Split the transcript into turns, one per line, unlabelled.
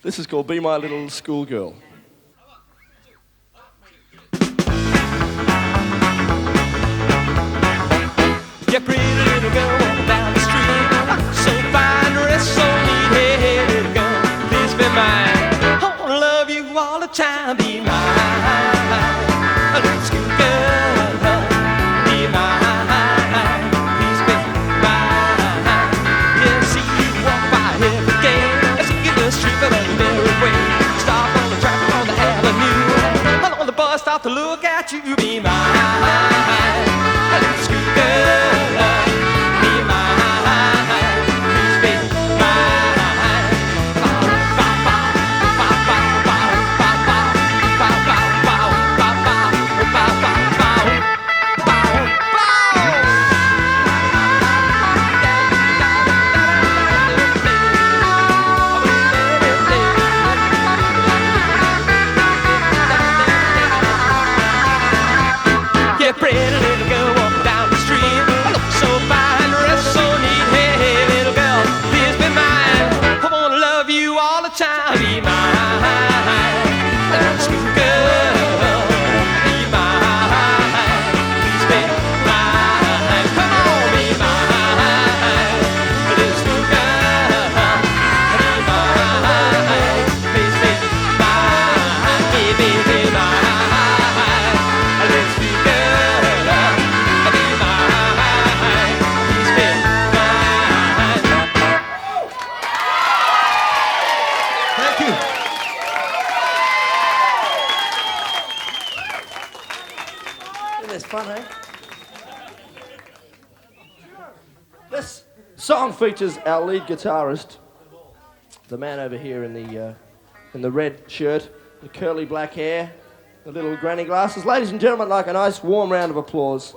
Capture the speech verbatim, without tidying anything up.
This is called Be My Little Schoolgirl.
Yeah, pretty little girl walking down the street, so fine, dressed so neat. Hey, hey, little girl, please be mine. I wanna love you all the time. Be mine, a little schoolgirl. Be mine, please be mine. Yeah, see you walk by every day. I see you the street, but on the merry way. Stop on the traffic on the avenue. And on the bus, stop to look at you. Be mine, a little schoolgirl. Pretty little girl walking down the street, look so fine, dressed so neat. Hey, hey, little girl, please be mine. I wanna love you all the time. Be mine, little schoolgirl. Be mine, please be mine. Come on, be mine, little schoolgirl. Be mine, please be mine. Be, be, be mine, little schoolgirl.
It's fun, eh? This song features our lead guitarist, the man over here in the uh, in the red shirt, the curly black hair, the little granny glasses. Ladies and gentlemen, like a nice warm round of applause